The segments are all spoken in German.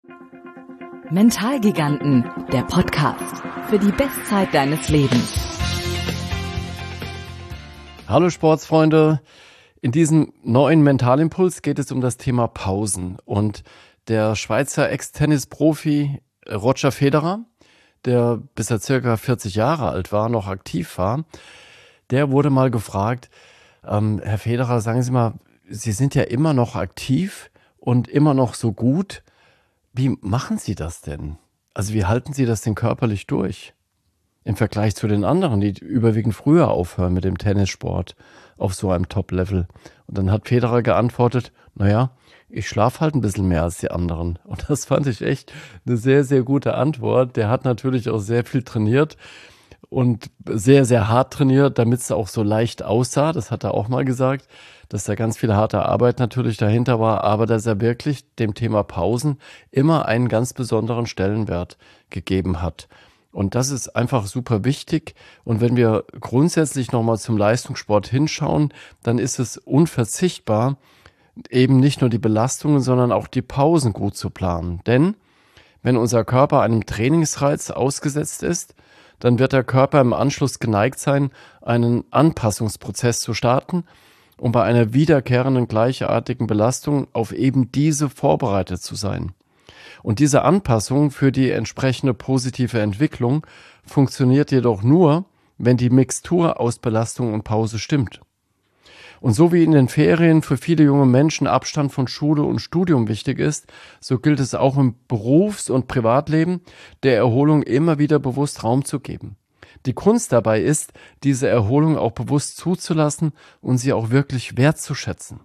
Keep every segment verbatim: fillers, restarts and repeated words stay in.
Mentalgiganten, der Podcast für die Bestzeit deines Lebens. Hallo Sportsfreunde, in diesem neuen Mentalimpuls geht es um das Thema Pausen. Und der Schweizer Ex-Tennis-Profi Roger Federer, der bis er circa vierzig Jahre alt war, noch aktiv war, der wurde mal gefragt, ähm, Herr Federer, sagen Sie mal, Sie sind ja immer noch aktiv und immer noch so gut. Wie machen Sie das denn? Also wie halten Sie das denn körperlich durch? Im Vergleich zu den anderen, die überwiegend früher aufhören mit dem Tennissport auf so einem Top-Level. Und dann hat Federer geantwortet, naja, ich schlafe halt ein bisschen mehr als die anderen. Und das fand ich echt eine sehr, sehr gute Antwort. Der hat natürlich auch sehr viel trainiert und sehr, sehr hart trainiert, damit es auch so leicht aussah. Das hat er auch mal gesagt, dass da ganz viel harte Arbeit natürlich dahinter war, aber dass er wirklich dem Thema Pausen immer einen ganz besonderen Stellenwert gegeben hat. Und das ist einfach super wichtig. Und wenn wir grundsätzlich nochmal zum Leistungssport hinschauen, dann ist es unverzichtbar, eben nicht nur die Belastungen, sondern auch die Pausen gut zu planen. Denn wenn unser Körper einem Trainingsreiz ausgesetzt ist, dann wird der Körper im Anschluss geneigt sein, einen Anpassungsprozess zu starten, um bei einer wiederkehrenden gleichartigen Belastung auf eben diese vorbereitet zu sein. Und diese Anpassung für die entsprechende positive Entwicklung funktioniert jedoch nur, wenn die Mixtur aus Belastung und Pause stimmt. Und so wie in den Ferien für viele junge Menschen Abstand von Schule und Studium wichtig ist, so gilt es auch im Berufs- und Privatleben, der Erholung immer wieder bewusst Raum zu geben. Die Kunst dabei ist, diese Erholung auch bewusst zuzulassen und sie auch wirklich wertzuschätzen.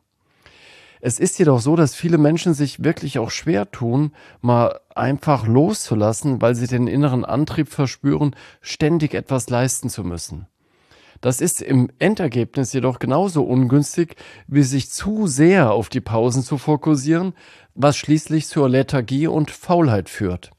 Es ist jedoch so, dass viele Menschen sich wirklich auch schwer tun, mal einfach loszulassen, weil sie den inneren Antrieb verspüren, ständig etwas leisten zu müssen. Das ist im Endergebnis jedoch genauso ungünstig, wie sich zu sehr auf die Pausen zu fokussieren, was schließlich zur Lethargie und Faulheit führt.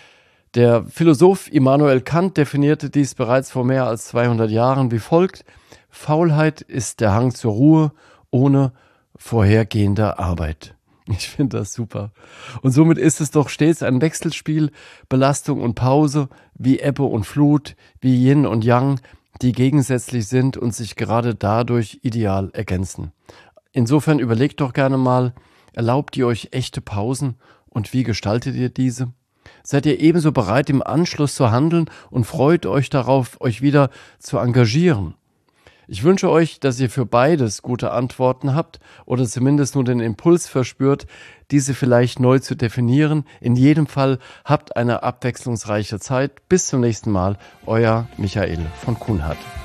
Der Philosoph Immanuel Kant definierte dies bereits vor mehr als zweihundert Jahren wie folgt: Faulheit ist der Hang zur Ruhe ohne vorhergehende Arbeit. Ich finde das super. Und somit ist es doch stets ein Wechselspiel, Belastung und Pause, wie Ebbe und Flut, wie Yin und Yang, die gegensätzlich sind und sich gerade dadurch ideal ergänzen. Insofern überlegt doch gerne mal, erlaubt ihr euch echte Pausen und wie gestaltet ihr diese? Seid ihr ebenso bereit, im Anschluss zu handeln und freut euch darauf, euch wieder zu engagieren? Ich wünsche euch, dass ihr für beides gute Antworten habt oder zumindest nur den Impuls verspürt, diese vielleicht neu zu definieren. In jedem Fall habt eine abwechslungsreiche Zeit. Bis zum nächsten Mal, euer Michael von Kuhnhardt.